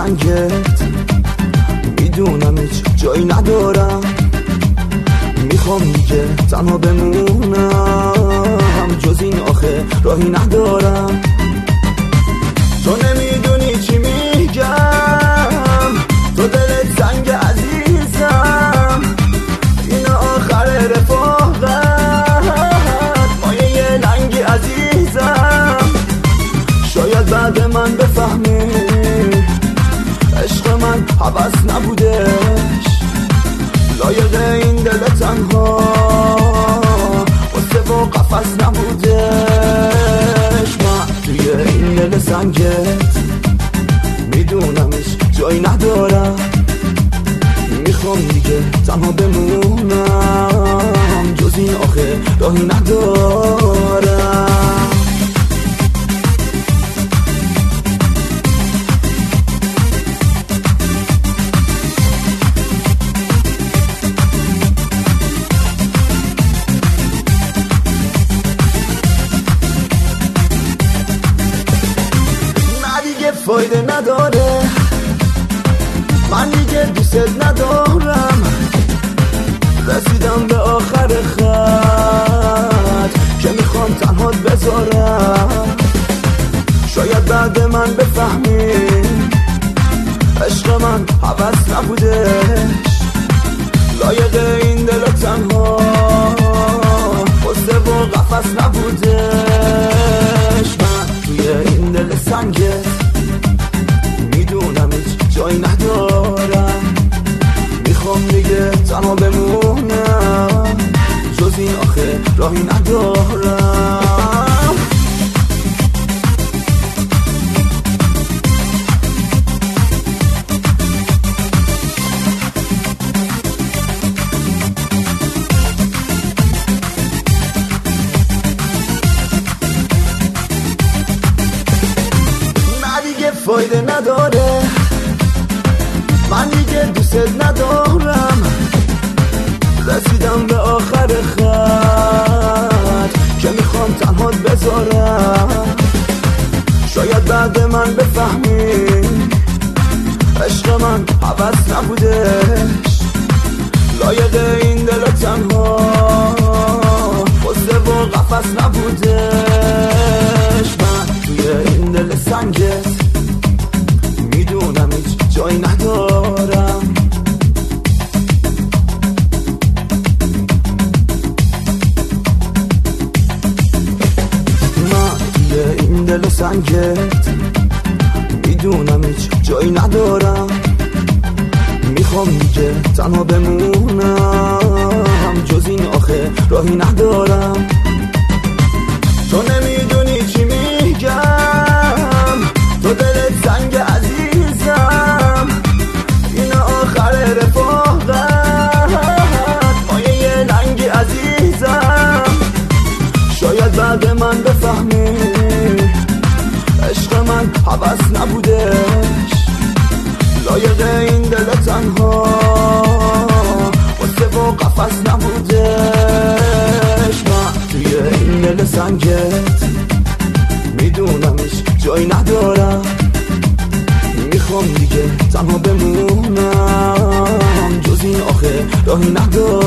سنگت، میدونم هیچ جایی ندارم، میخوام دیگه تنها بمونم، جز این آخه راهی ندارم. تو نمیدونی چی میگم، تو دلت سنگ عزیزم، این آخر رفاقت، مایه یه لنگی عزیزم. شاید بعد من بفهمی عشق من حوض نبودش، لایق این دل تنها قصه و قفص نبودش. من توی این دل سنگت، میدونم هیچ جایی ندارم، میخوام دیگه تنها بمونم، جز این آخه راهی ندارم. فایده نداره، من دیگه دوست ندارم، رسیدم به آخر خط که میخوام تنهات بذارم. شاید بعد من بفهمی عشق من حوض نبودش، لایق این دل تنها قصه و قفص نبودش. من توی این دل سنگت، میدونم هیچ جایی ندارم، میخوام دیگه تنها بمونم، جز این آخه راهی ندارم. فایده نداره، من دیگه دوست ندارم، رسیدم به آخر خط که میخوام تنهات بذارم. شاید بعد من بفهمی عشق من حوض نبودش، لایق این دل تنها قصه و قفص نبودش. من توی این دل سنگت، میدونم هیچ جایی ندارم، من توی این دل سنگت، میدونم هیچ جایی ندارم، میخوام دیگه تنها بمونم، جز این آخه راهی ندارم. تو نمیدونی چی میگم، تو دلت سنگ عزیزم، این آخر رفاقت، مایه یه لنگی عزیزم. شاید بعد من بفهمی عشق من حوض نبودش، لایق این دل تنها قصه و قفص نبودش. من توی این دل سنگت، میدونم هیچ جایی ندارم، میخوام دیگه تنها بمونم، جز این آخه راهی ندارم.